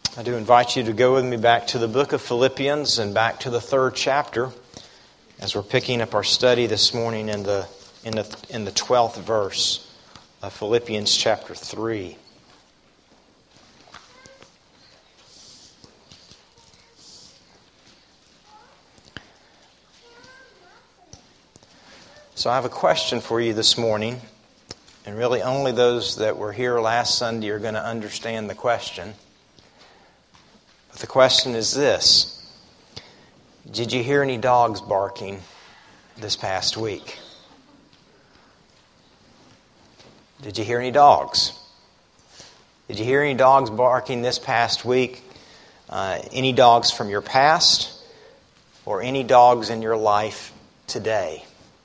I do invite you to go with me back to the book of Philippians and back to the 3rd chapter as we're picking up our study this morning in the 12th verse of Philippians chapter 3. So I have a question for you this morning, and really only those that were here last Sunday are going to understand the question. But the question is this: did you hear any dogs barking this past week? Did you hear any dogs? Did you hear any dogs barking this past week? Any dogs from your past or any dogs in your life today?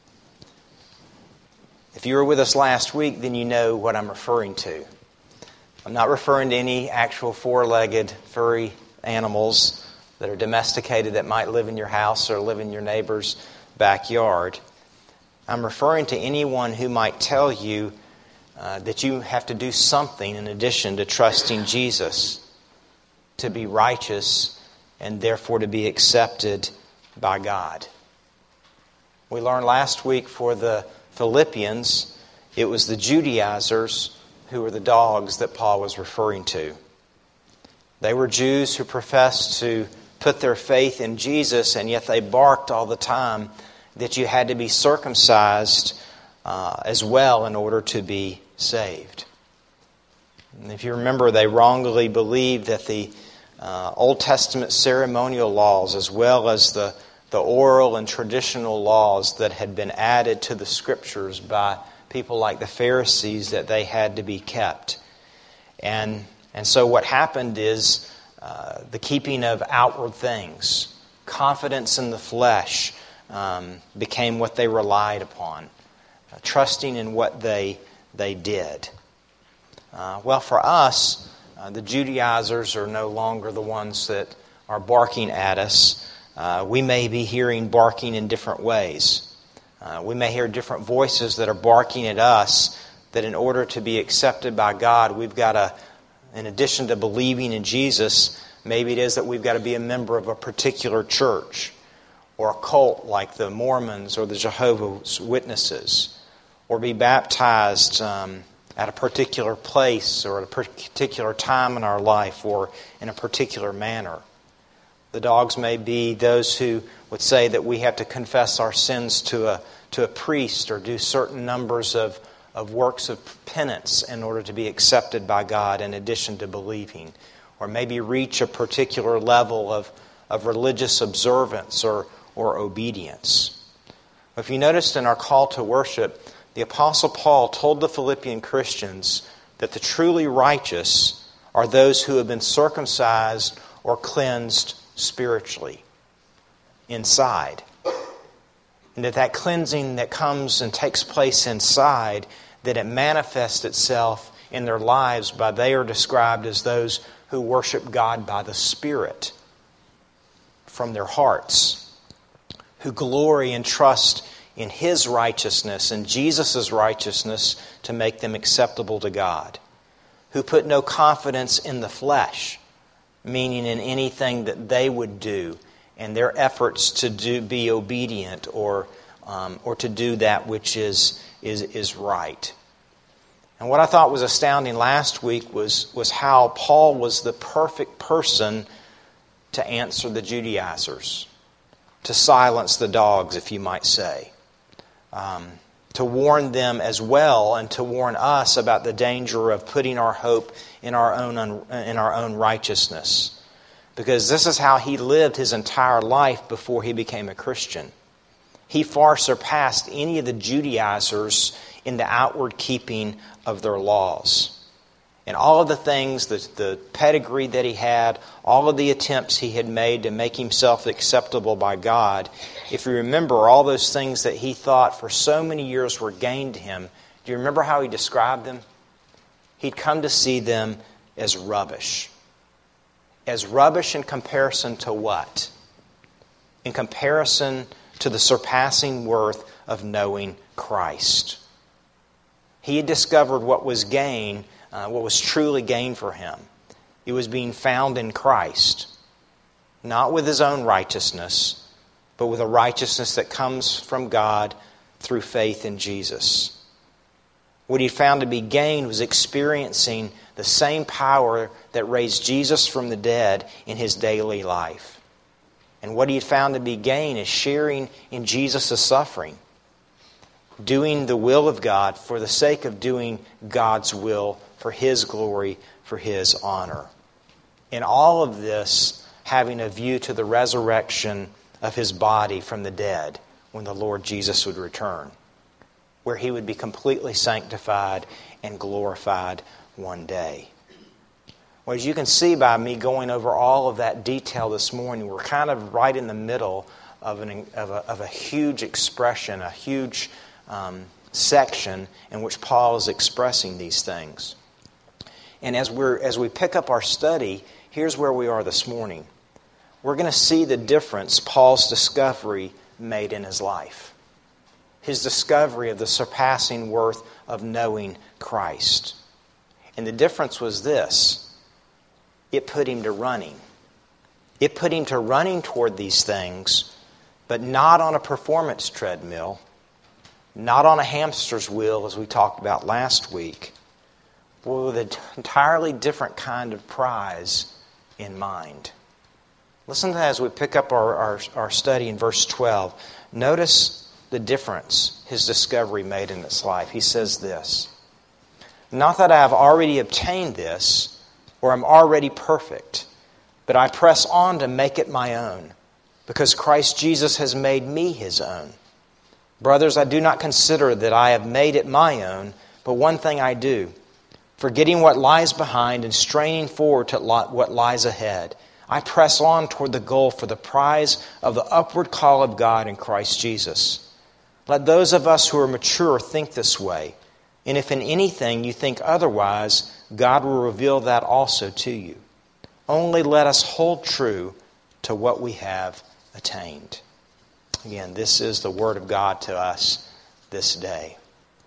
If you were with us last week, then you know what I'm referring to. I'm not referring to any actual four-legged, furry animals that are domesticated that might live in your house or live in your neighbor's backyard. I'm referring to anyone who might tell you that you have to do something in addition to trusting Jesus to be righteous and therefore to be accepted by God. We learned last week for the Philippians, it was the Judaizers who were the dogs that Paul was referring to. They were Jews who professed to put their faith in Jesus, and yet they barked all the time that you had to be circumcised as well in order to be saved. And if you remember, they wrongly believed that the Old Testament ceremonial laws, as well as the oral and traditional laws that had been added to the Scriptures by people like the Pharisees, that they had to be kept. And so what happened is the keeping of outward things, confidence in the flesh, became what they relied upon, trusting in what they did. Well, for us, the Judaizers are no longer the ones that are barking at us. We may be hearing barking in different ways. We may hear different voices that are barking at us, that in order to be accepted by God, we've got to, in addition to believing in Jesus, maybe it is that we've got to be a member of a particular church or a cult like the Mormons or the Jehovah's Witnesses, or be baptized at a particular place or at a particular time in our life or in a particular manner. The dogs may be those who would say that we have to confess our sins to a priest or do certain numbers of works of penance in order to be accepted by God in addition to believing. Or maybe reach a particular level of religious observance or obedience. If you noticed in our call to worship, the Apostle Paul told the Philippian Christians that the truly righteous are those who have been circumcised or cleansed spiritually, inside. And that cleansing that comes and takes place inside, that it manifests itself in their lives by they are described as those who worship God by the Spirit from their hearts, who glory and trust in His righteousness and Jesus' righteousness to make them acceptable to God, who put no confidence in the flesh, meaning in anything that they would do and their efforts to be obedient or to do that which is right. And what I thought was astounding last week was how Paul was the perfect person to answer the Judaizers, to silence the dogs, if you might say, to warn them as well and to warn us about the danger of putting our hope in our own righteousness. Because this is how he lived his entire life before he became a Christian. He far surpassed any of the Judaizers in the outward keeping of their laws. And all of the things, the pedigree that he had, all of the attempts he had made to make himself acceptable by God, if you remember all those things that he thought for so many years were gained to him, do you remember how he described them? He'd come to see them as rubbish. As rubbish in comparison to what? In comparison to the surpassing worth of knowing Christ. He had discovered what was gain, what was truly gain for him. It was being found in Christ, not with his own righteousness, but with a righteousness that comes from God through faith in Jesus. What he found to be gained was experiencing the same power that raised Jesus from the dead in his daily life. And what he had found to be gain is sharing in Jesus' suffering, doing the will of God for the sake of doing God's will for his glory, for his honor. In all of this, having a view to the resurrection of his body from the dead when the Lord Jesus would return, where he would be completely sanctified and glorified one day. Well, as you can see by me going over all of that detail this morning, we're kind of right in the middle of a huge expression, a huge section in which Paul is expressing these things. And as we pick up our study, here's where we are this morning. We're going to see the difference Paul's discovery made in his life. His discovery of the surpassing worth of knowing Christ. And the difference was this. It put him to running. It put him to running toward these things, but not on a performance treadmill, not on a hamster's wheel as we talked about last week, but with an entirely different kind of prize in mind. Listen to that as we pick up our study in verse 12. Notice the difference his discovery made in his life. He says this, "Not that I have already obtained this, or am already perfect, but I press on to make it my own, because Christ Jesus has made me his own. Brothers, I do not consider that I have made it my own, but one thing I do, forgetting what lies behind and straining forward to what lies ahead, I press on toward the goal for the prize of the upward call of God in Christ Jesus. Let those of us who are mature think this way, and if in anything you think otherwise, God will reveal that also to you. Only let us hold true to what we have attained." Again, this is the Word of God to us this day.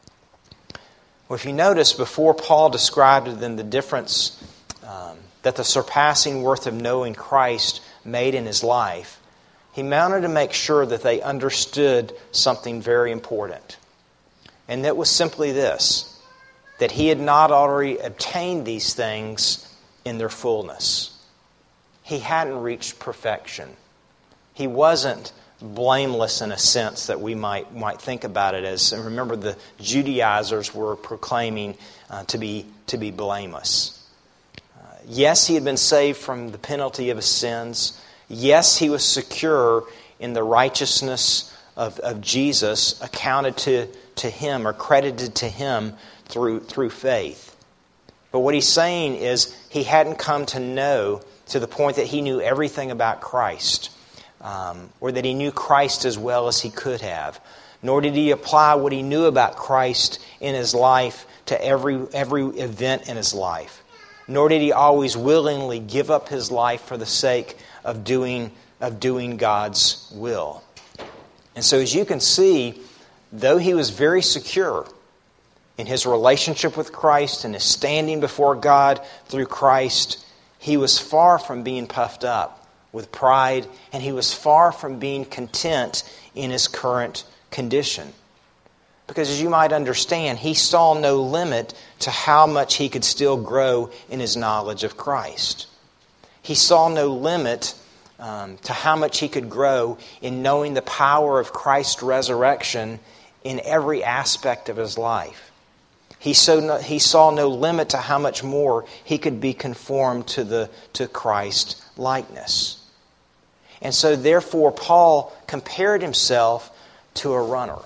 Well, if you notice, before Paul described to them the difference that the surpassing worth of knowing Christ made in his life, he wanted to make sure that they understood something very important. And that was simply this, that he had not already obtained these things in their fullness. He hadn't reached perfection. He wasn't blameless in a sense that we might think about it as. And remember, the Judaizers were proclaiming to be blameless. Yes, he had been saved from the penalty of his sins. Yes, he was secure in the righteousness of Jesus accounted to him or credited to him through faith. But what he's saying is he hadn't come to know to the point that he knew everything about Christ, or that he knew Christ as well as he could have. Nor did he apply what he knew about Christ in his life to every event in his life. Nor did he always willingly give up his life for the sake of doing God's will. And so as you can see, though he was very secure in his relationship with Christ and his standing before God through Christ, he was far from being puffed up with pride, and he was far from being content in his current condition. Because as you might understand, he saw no limit to how much he could still grow in his knowledge of Christ. He saw no limit to how much he could grow in knowing the power of Christ's resurrection in every aspect of his life. He saw no limit to how much more he could be conformed to Christ's likeness. And so therefore Paul compared himself to a runner.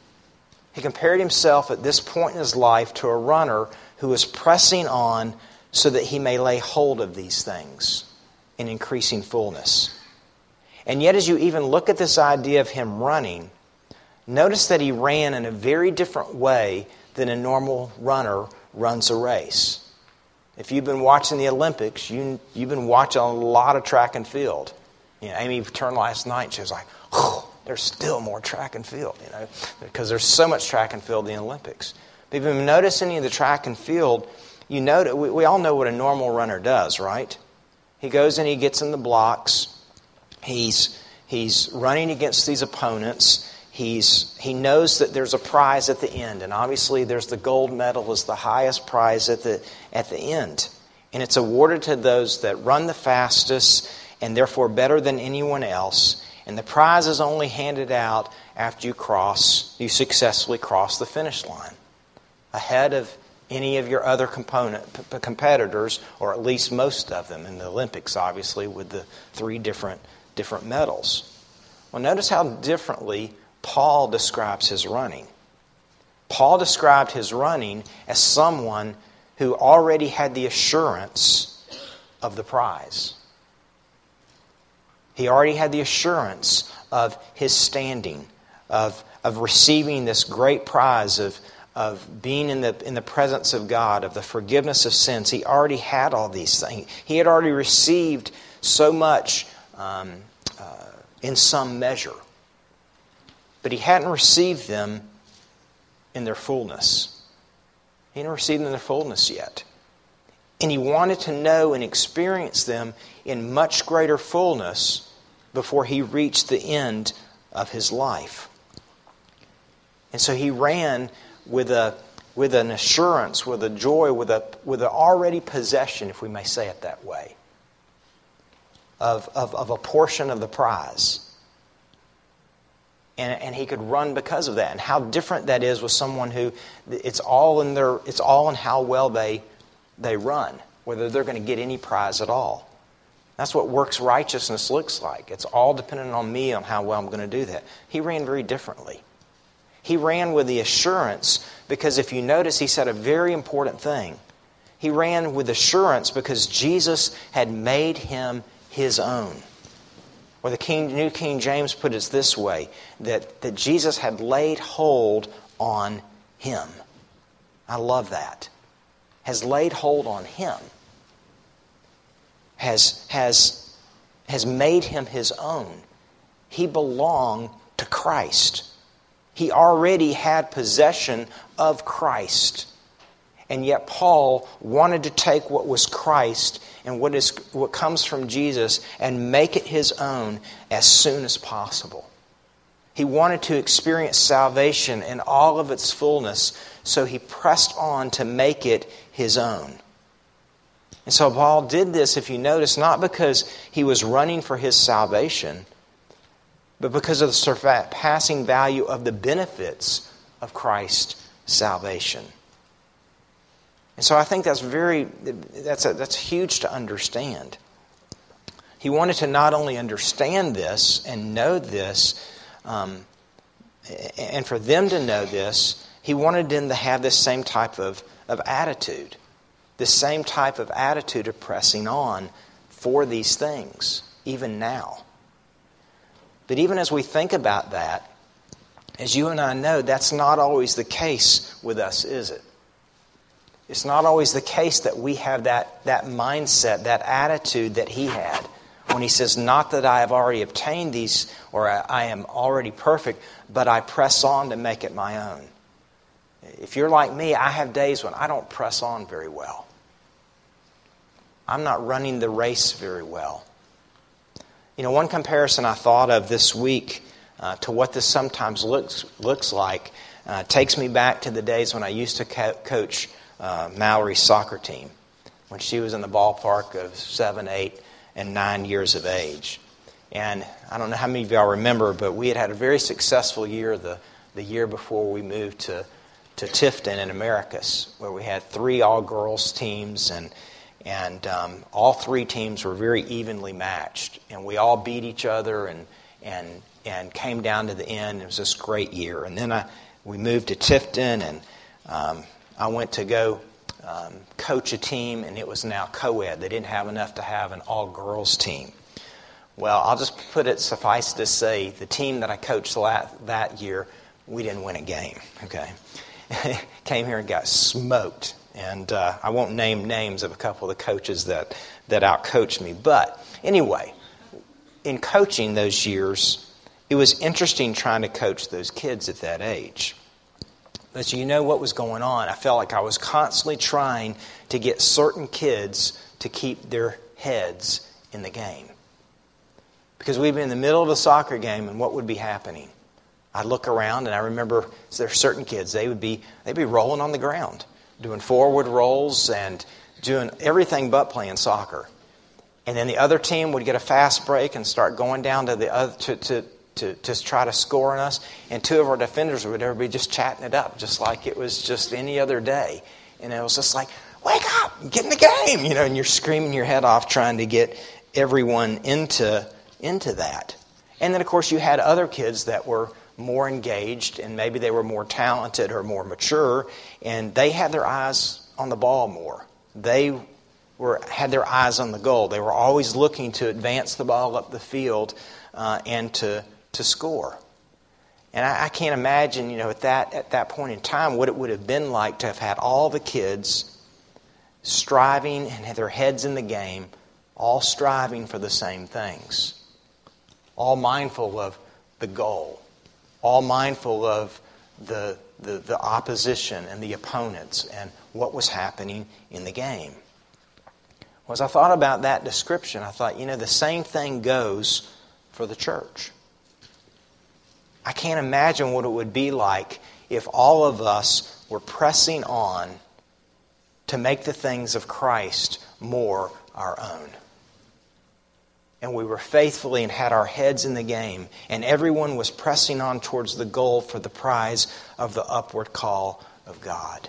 He compared himself at this point in his life to a runner who is pressing on so that he may lay hold of these things in increasing fullness. And yet as you even look at this idea of him running, notice that he ran in a very different way than a normal runner runs a race. If you've been watching the Olympics, you've been watching a lot of track and field. You know, Amy turned last night, she was like, oh, there's still more track and field, because there's so much track and field in the Olympics. But if you've noticed any of the track and field, you know, we all know what a normal runner does, right? He goes and he gets in the blocks. He's running against these opponents. He knows that there's a prize at the end, and obviously there's the gold medal is the highest prize at the end. And it's awarded to those that run the fastest and therefore better than anyone else. And the prize is only handed out after you successfully cross the finish line, ahead of any of your other competitors, or at least most of them in the Olympics, obviously, with the 3 different medals. Well, notice how differently Paul describes his running. Paul described his running as someone who already had the assurance of the prize. He already had the assurance of his standing, of receiving this great prize of being in the presence of God, of the forgiveness of sins. He already had all these things. He had already received so much in some measure. But he hadn't received them in their fullness. He hadn't received them in their fullness yet. And he wanted to know and experience them in much greater fullness before he reached the end of his life. And so he ran with an assurance, with a joy, with an already possession, if we may say it that way, of a portion of the prize. And he could run because of that. And how different that is with someone who it's all in how well they run, whether they're going to get any prize at all. That's what works righteousness looks like. It's all dependent on me on how well I'm going to do that. He ran very differently. He ran with the assurance because if you notice, he said a very important thing. He ran with assurance because Jesus had made him his own. Or the New King James put it this way, that Jesus had laid hold on him. I love that. Has laid hold on him. Has made him his own. He belonged to Christ. He already had possession of Christ. And yet Paul wanted to take what was Christ and what comes from Jesus and make it his own as soon as possible. He wanted to experience salvation in all of its fullness, so he pressed on to make it his own. And so Paul did this, if you notice, not because he was running for his salvation, but because of the surpassing value of the benefits of Christ's salvation. And so I think that's huge to understand. He wanted to not only understand this and know this, and for them to know this, he wanted them to have this same type of attitude. This same type of attitude of pressing on for these things, even now. But even as we think about that, as you and I know, that's not always the case with us, is it? It's not always the case that we have that mindset, that attitude that he had when he says, not that I have already obtained these or I am already perfect, but I press on to make it my own. If you're like me, I have days when I don't press on very well. I'm not running the race very well. You know, one comparison I thought of this week to what this sometimes looks like takes me back to the days when I used to coach Mallory's soccer team when she was in the ballpark of 7, 8, and 9 years of age. And I don't know how many of y'all remember, but we had a very successful year the year before we moved to Tifton in Americus, where we had 3 all-girls teams, and all 3 teams were very evenly matched. And we all beat each other and came down to the end. It was this great year. And then we moved to Tifton, and I went to go coach a team, and it was now co-ed. They didn't have enough to have an all-girls team. Well, I'll just put it, suffice to say, the team that I coached that year, we didn't win a game, okay? Came here and got smoked. And I won't name names of a couple of the coaches that out-coached me. But anyway, in coaching those years, it was interesting trying to coach those kids at that age. But you know what was going on? I felt like I was constantly trying to get certain kids to keep their heads in the game. Because we'd be in the middle of a soccer game, and what would be happening? I'd look around, and I remember there are certain kids, they'd be rolling on the ground, doing forward rolls and doing everything but playing soccer. And then the other team would get a fast break and start going down to the other to try to score on us. And two of our defenders would be just chatting it up, just like it was just any other day. And it was just like, wake up, get in the game, and you're screaming your head off trying to get everyone into that. And then, of course, you had other kids that were more engaged, and maybe they were more talented or more mature, and they had their eyes on the ball more. They had their eyes on the goal. They were always looking to advance the ball up the field and to score. And I can't imagine, at that point in time, what it would have been like to have had all the kids striving and had their heads in the game, all striving for the same things, all mindful of the goal, all mindful of the opposition and the opponents and what was happening in the game. Well, as I thought about that description, I thought, the same thing goes for the church. I can't imagine what it would be like if all of us were pressing on to make the things of Christ more our own. And we were faithfully and had our heads in the game, and everyone was pressing on towards the goal for the prize of the upward call of God.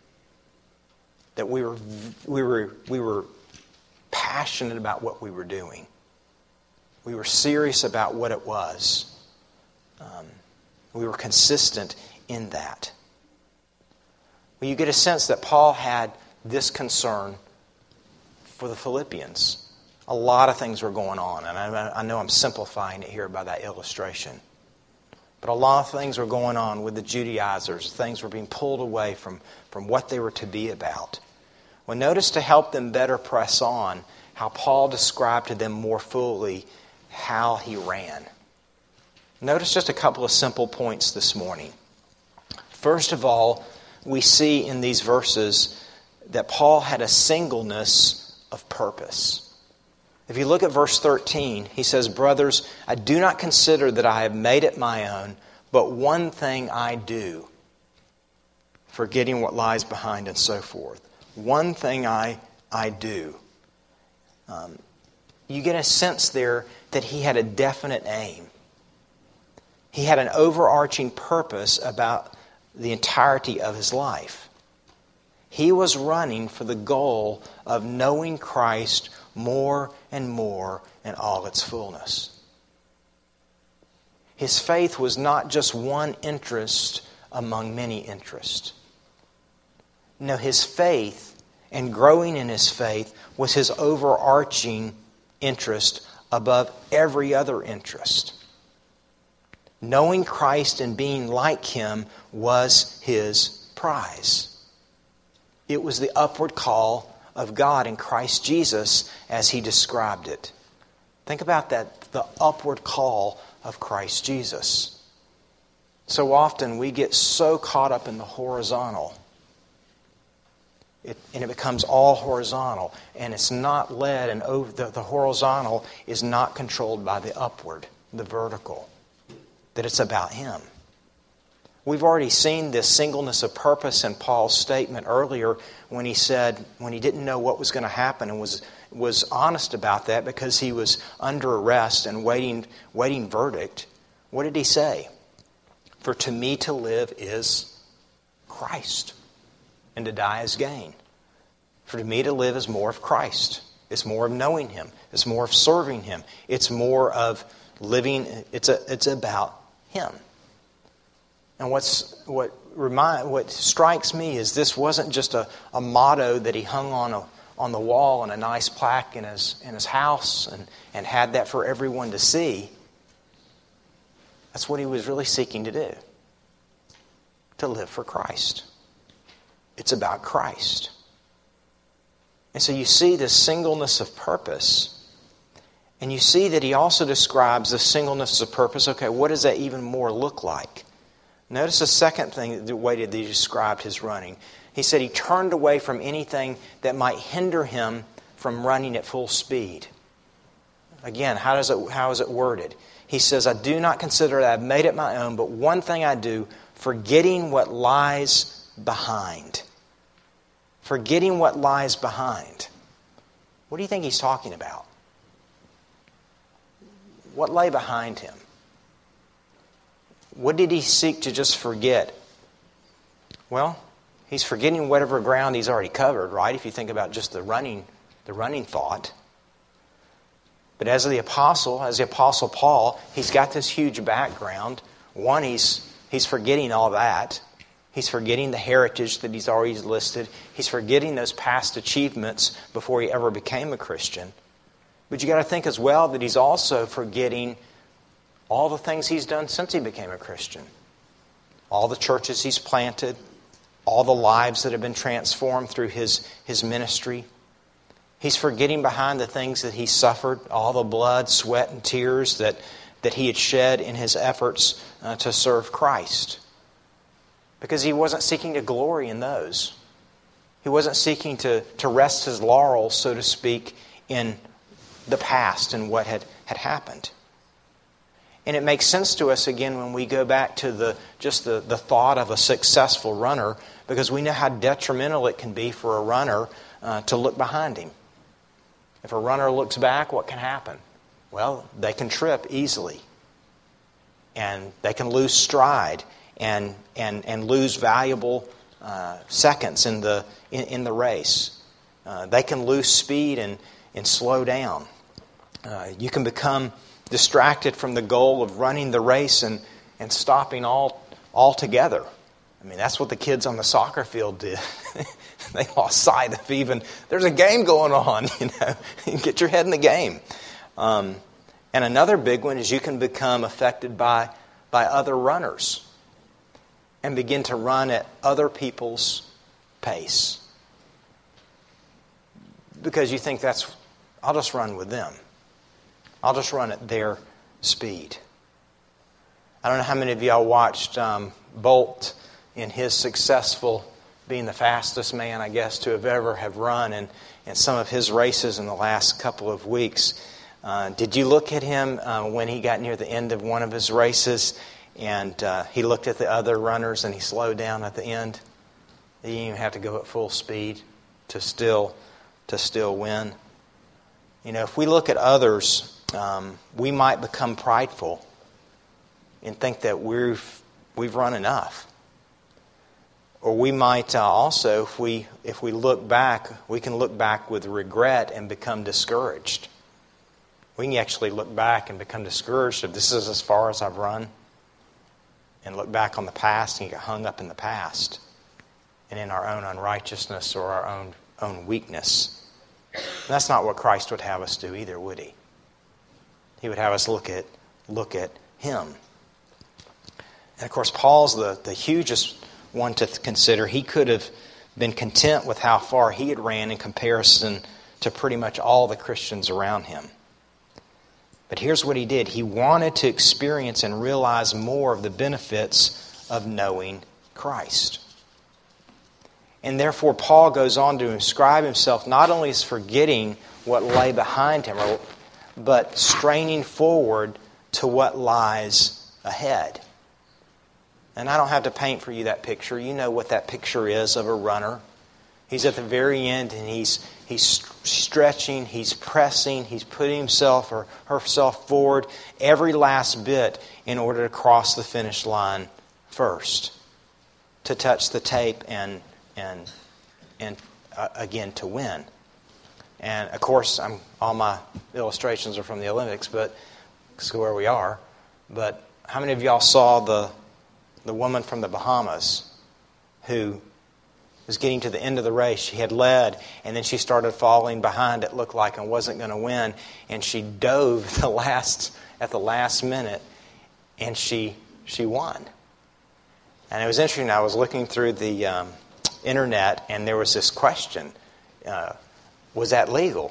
That we were passionate about what we were doing. We were serious about what it was. We were consistent in that. Well, you get a sense that Paul had this concern for the Philippians. A lot of things were going on, and I know I'm simplifying it here by that illustration. But a lot of things were going on with the Judaizers. Things were being pulled away from what they were to be about. Well, notice, to help them better press on, how Paul described to them more fully how he ran. Notice just a couple of simple points this morning. First of all, we see in these verses that Paul had a singleness of purpose. If you look at verse 13, he says, "Brothers, I do not consider that I have made it my own, but one thing I do, forgetting what lies behind," and so forth. One thing I do. You get a sense there that he had a definite aim. He had an overarching purpose about the entirety of his life. He was running for the goal of knowing Christ more and more in all its fullness. His faith was not just one interest among many interests. No, his faith and growing in his faith was his overarching interest above every other interest. Knowing Christ and being like Him was his prize. It was the upward call of God in Christ Jesus as He described it. Think about that, the upward call of Christ Jesus. So often we get so caught up in the horizontal. And it becomes all horizontal. And it's not led, and the horizontal is not controlled by the upward, the vertical. That it's about Him. We've already seen this singleness of purpose in Paul's statement earlier when he said, when he didn't know what was going to happen, and was honest about that because he was under arrest and waiting verdict. What did he say? "For to me to live is Christ, and to die is gain." For to me to live is more of Christ. It's more of knowing Him. It's more of serving Him. It's more of living. It's about Him. And what strikes me is this wasn't just a motto that he hung on the wall on a nice plaque in his house and had that for everyone to see. That's what he was really seeking to do. To live for Christ. It's about Christ. And so you see this singleness of purpose. And you see that he also describes the singleness of purpose. Okay, what does that even more look like? Notice the second thing, the way that he described his running. He said he turned away from anything that might hinder him from running at full speed. Again, how is it worded? He says, I do not consider that I've made it my own, but one thing I do, forgetting what lies behind. Forgetting what lies behind. What do you think he's talking about? What lay behind him? What did he seek to just forget? Well, he's forgetting whatever ground he's already covered, right? If you think about just the running thought. But as the Apostle Paul, he's got this huge background. One, he's forgetting all that. He's forgetting the heritage that he's already listed. He's forgetting those past achievements before he ever became a Christian. But you got to think as well that he's also forgetting all the things he's done since he became a Christian. All the churches he's planted, all the lives that have been transformed through his ministry. He's forgetting behind the things that he suffered, all the blood, sweat, and tears that he had shed in his efforts to serve Christ. Because he wasn't seeking to glory in those. He wasn't seeking to rest his laurels, so to speak, in the past and what had happened. And it makes sense to us again when we go back to the thought of a successful runner, because we know how detrimental it can be for a runner to look behind him. If a runner looks back, what can happen? Well, they can trip easily. And they can lose stride and lose valuable seconds in the race. They can lose speed and slow down. You can become distracted from the goal of running the race and stopping altogether. I mean, that's what the kids on the soccer field did. They lost sight of even, there's a game going on, Get your head in the game. And another big one is you can become affected by other runners and begin to run at other people's pace. Because you think I'll just run with them. I'll just run at their speed. I don't know how many of y'all watched Bolt in his successful, being the fastest man, I guess, to have run in some of his races in the last couple of weeks. Did you look at him when he got near the end of one of his races and he looked at the other runners and he slowed down at the end? He didn't even have to go at full speed to still win. If we look at others, we might become prideful and think that we've run enough. Or we might also, if we look back, we can look back with regret and become discouraged. We can actually look back and become discouraged if this is as far as I've run, and look back on the past and get hung up in the past and in our own unrighteousness or our own weakness. That's not what Christ would have us do either, would He? He would have us look at Him. And of course, Paul's the hugest one to consider. He could have been content with how far he had ran in comparison to pretty much all the Christians around him. But here's what he did. He wanted to experience and realize more of the benefits of knowing Christ. And therefore, Paul goes on to describe himself not only as forgetting what lay behind him, but straining forward to what lies ahead. And I don't have to paint for you that picture. You know what that picture is of a runner. He's at the very end and he's stretching, he's pressing, he's putting himself or herself forward every last bit in order to cross the finish line first, to touch the tape and again to win. And of course, all my illustrations are from the Olympics, but it's where we are. But how many of y'all saw the woman from the Bahamas who was getting to the end of the race? She had led, and then she started falling behind, it looked like, and wasn't going to win. And she dove at the last minute, and she won. And it was interesting. I was looking through the internet, and there was this question. Was that legal?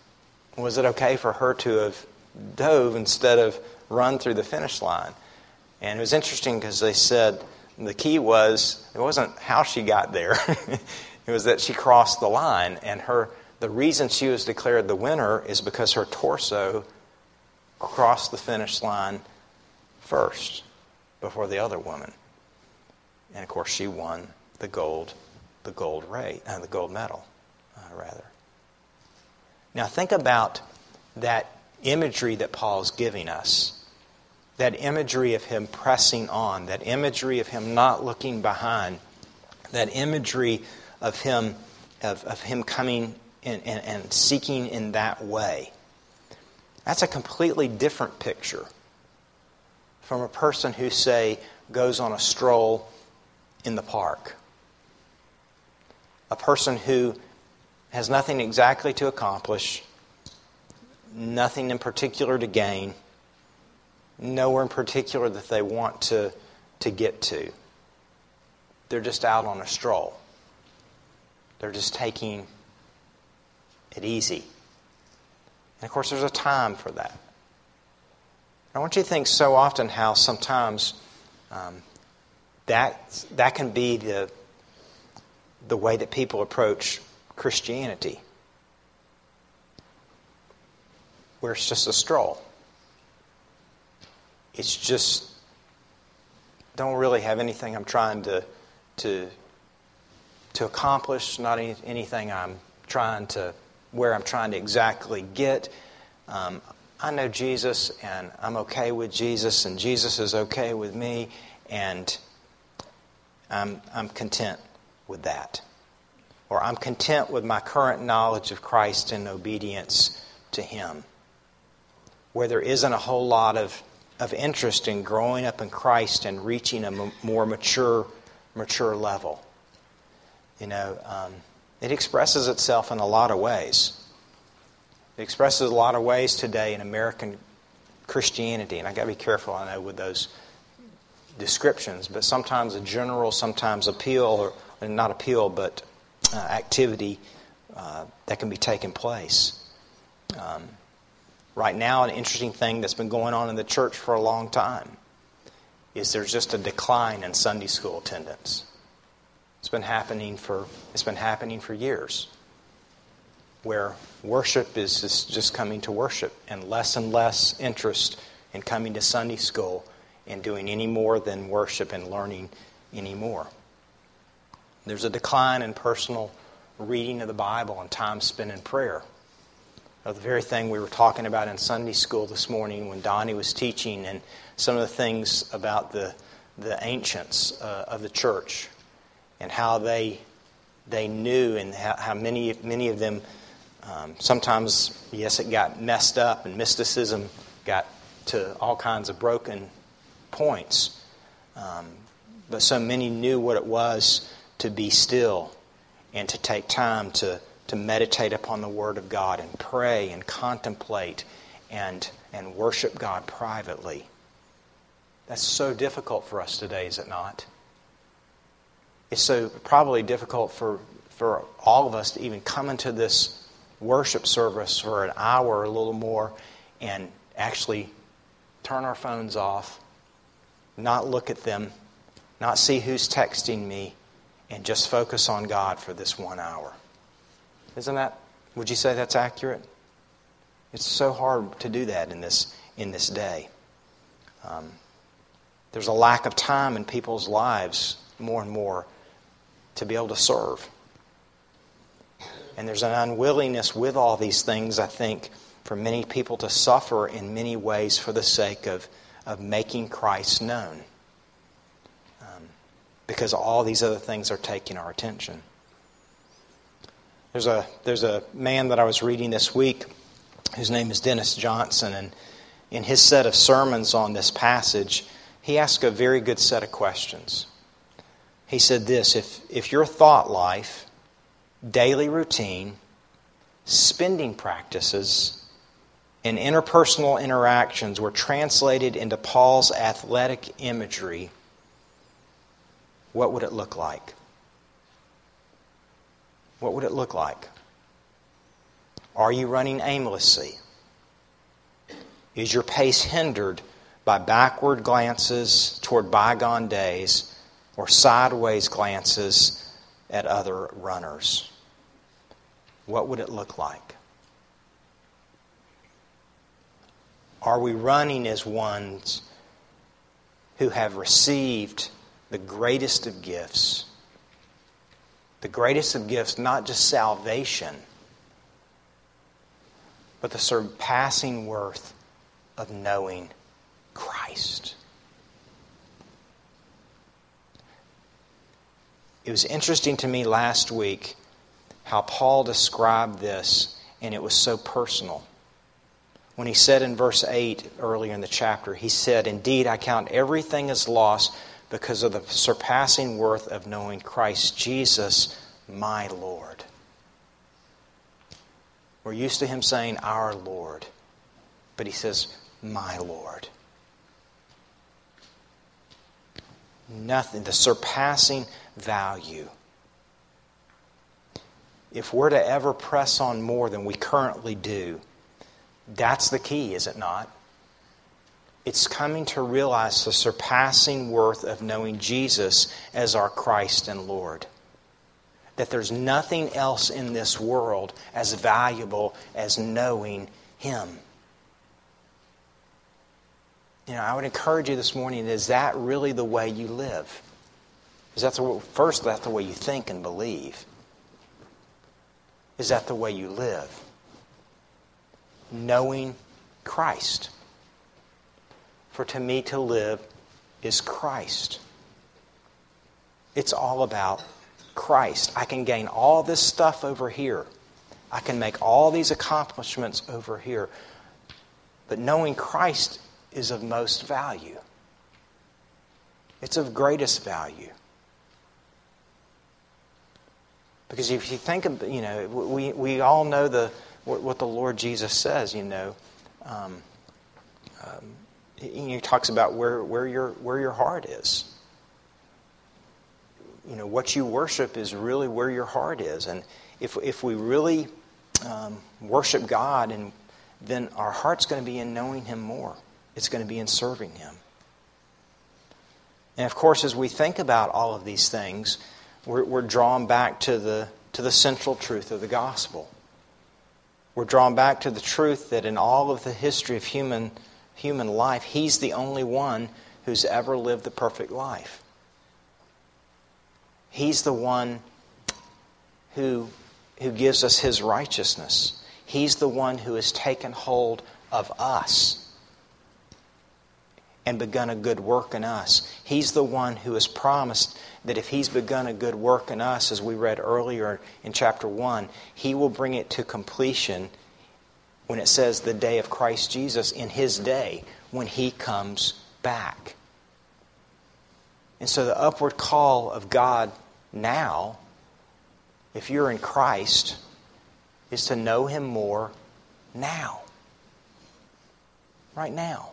Was it okay for her to have dove instead of run through the finish line? And it was interesting because they said the key was, it wasn't how she got there. It was that she crossed the line. And the reason she was declared the winner is because her torso crossed the finish line first before the other woman. And of course, she won the gold medal, rather. Now think about that imagery that Paul's giving us. That imagery of him pressing on, that imagery of him not looking behind, that imagery of him coming in and seeking in that way. That's a completely different picture from a person who, say, goes on a stroll in the park. A person who has nothing exactly to accomplish, nothing in particular to gain, nowhere in particular that they want to get to. They're just out on a stroll. They're just taking it easy. And of course, there's a time for that. I want you to think so often how sometimes that can be the way that people approach Christianity, where it's just a stroll. It's just, don't really have anything I'm trying to accomplish, not anything where I'm trying to exactly get. I know Jesus, and I'm okay with Jesus, and Jesus is okay with me, and I'm content with that. Or I'm content with my current knowledge of Christ and obedience to Him. Where there isn't a whole lot of interest in growing up in Christ and reaching a more mature level. It expresses itself in a lot of ways. It expresses a lot of ways today in American Christianity, and I got to be careful, I know, with those descriptions. But sometimes a general, sometimes appeal, or not appeal, but activity that can be taking place. Right now, an interesting thing that's been going on in the church for a long time is there's just a decline in Sunday school attendance. It's been happening for years, where worship is just coming to worship, and less interest in coming to Sunday school and doing any more than worship and learning anymore. There's a decline in personal reading of the Bible and time spent in prayer. The very thing we were talking about in Sunday school this morning when Donnie was teaching, and some of the things about the ancients of the church and how they knew, and how many of them sometimes, yes, it got messed up, and mysticism got to all kinds of broken points. But so many knew what it was to be still and to take time to meditate upon the Word of God and pray and contemplate and worship God privately. That's so difficult for us today, is it not? It's so probably difficult for all of us to even come into this worship service for an hour or a little more and actually turn our phones off, not look at them, not see who's texting me, and just focus on God for this 1 hour. Would you say that's accurate? It's so hard to do that in this day. There's a lack of time in people's lives more and more to be able to serve. And there's an unwillingness with all these things, I think, for many people to suffer in many ways for the sake of making Christ known. Because all these other things are taking our attention. There's a man that I was reading this week whose name is Dennis Johnson, and in his set of sermons on this passage, he asked a very good set of questions. He said this: if your thought life, daily routine, spending practices, and interpersonal interactions were translated into Paul's athletic imagery, what would it look like? What would it look like? Are you running aimlessly? Is your pace hindered by backward glances toward bygone days or sideways glances at other runners? What would it look like? Are we running as ones who have received the greatest of gifts? The greatest of gifts, not just salvation, but the surpassing worth of knowing Christ. It was interesting to me last week how Paul described this, and it was so personal. When he said in verse 8 earlier in the chapter, he said, "Indeed, I count everything as loss because of the surpassing worth of knowing Christ Jesus, my Lord." We're used to him saying, "Our Lord." But he says, "My Lord." Nothing, the surpassing value. If we're to ever press on more than we currently do, that's the key, is it not? It's coming to realize the surpassing worth of knowing Jesus as our Christ and Lord. That there's nothing else in this world as valuable as knowing Him. I would encourage you this morning, is that really the way you live? Is that first, that's the way you think and believe? Is that the way you live? Knowing Christ. For to me to live is Christ. It's all about Christ. I can gain all this stuff over here. I can make all these accomplishments over here. But knowing Christ is of most value. It's of greatest value. Because if you think of, we all know what the Lord Jesus says, He talks about where your heart is. What you worship is really where your heart is. And if we really worship God, and then our heart's going to be in knowing Him more. It's going to be in serving Him. And of course, as we think about all of these things, we're drawn back to the central truth of the gospel. We're drawn back to the truth that in all of the history of human life, He's the only one who's ever lived the perfect life. He's the one who gives us His righteousness. He's the one who has taken hold of us and begun a good work in us. He's the one who has promised that if He's begun a good work in us, as we read earlier in chapter 1, He will bring it to completion when it says the day of Christ Jesus, in His day, when He comes back. And so the upward call of God now, if you're in Christ, is to know Him more now. Right now.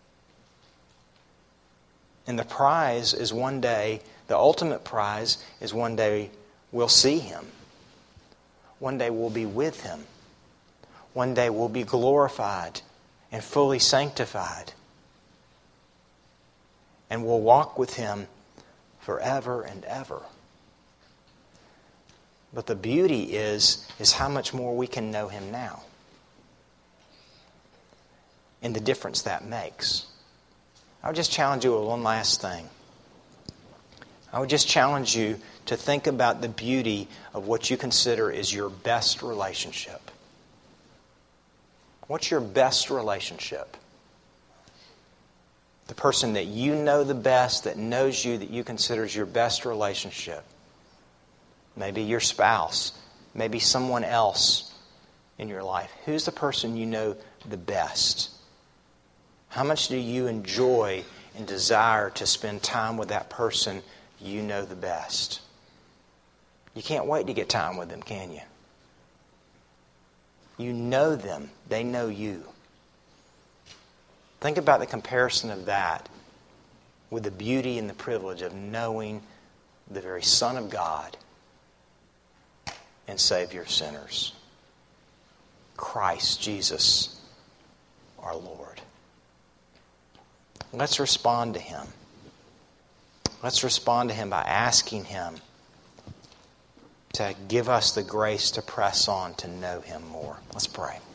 And the prize is one day, the ultimate prize is one day we'll see Him. One day we'll be with Him. One day we'll be glorified and fully sanctified. And we'll walk with Him forever and ever. But the beauty is how much more we can know Him now. And the difference that makes. I would just challenge you with one last thing. I would just challenge you to think about the beauty of what you consider is your best relationship. What's your best relationship? The person that you know the best, that knows you, that you consider as your best relationship. Maybe your spouse. Maybe someone else in your life. Who's the person you know the best? How much do you enjoy and desire to spend time with that person you know the best? You can't wait to get time with them, can you? You know them. They know you. Think about the comparison of that with the beauty and the privilege of knowing the very Son of God and Savior of sinners. Christ Jesus, our Lord. let's respond to Him. Let's respond to Him by asking Him to give us the grace to press on to know Him more. Let's pray.